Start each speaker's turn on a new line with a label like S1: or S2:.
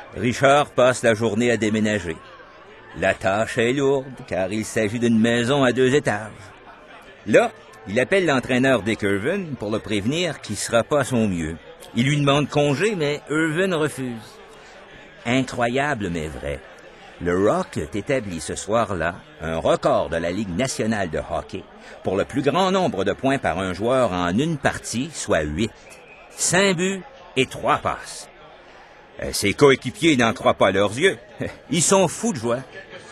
S1: Richard passe la journée à déménager. La tâche est lourde, car il s'agit d'une maison à 2 étages. Là, il appelle l'entraîneur Dick Irvin pour le prévenir qu'il ne sera pas à son mieux. Il lui demande congé, mais Irvin refuse. Incroyable, mais vrai. Le Rocket établit ce soir-là un record de la Ligue nationale de hockey pour le plus grand nombre de points par un joueur en une partie, soit 8. 5 buts et 3 passes. Ses coéquipiers n'en croient pas leurs yeux. Ils sont fous de joie.